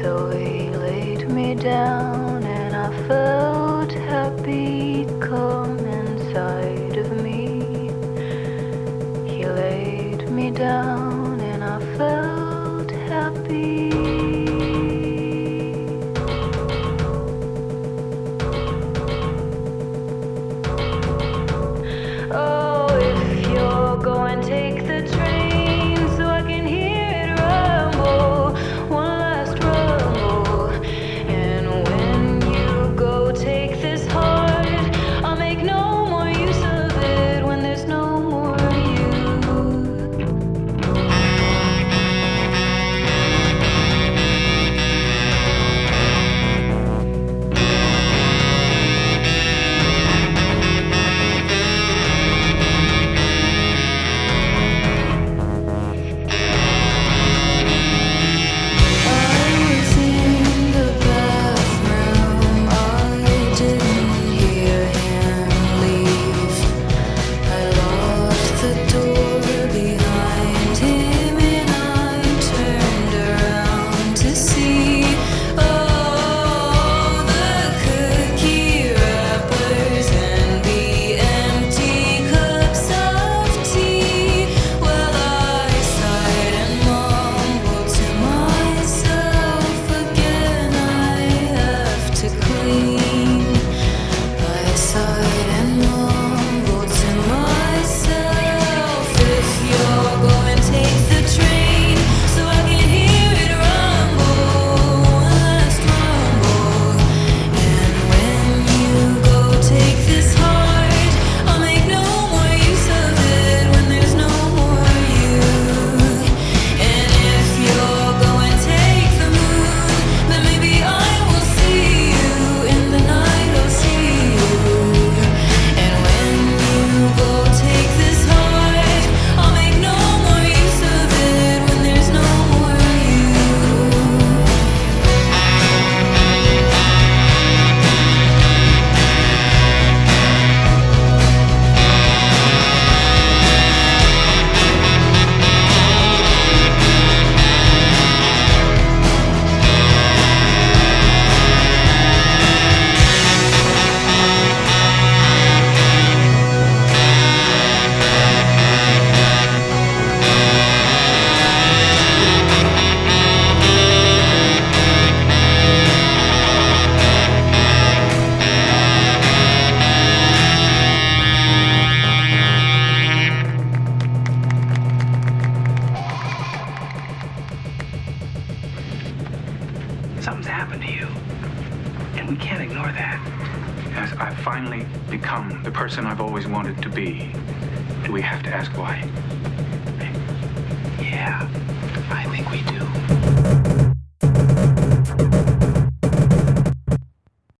So he laid me down and I felt happy come inside of me. He laid me down and I felt happy. Oh, if you're going, take the train so I can hear it rumble, one last rumble. And when you go, take this heart. I'll make no more use of it when there's no more you. Something's happened to you, and we can't ignore that. As I've finally become the person I've always wanted to be, do we have to ask why? Yeah, I think we do.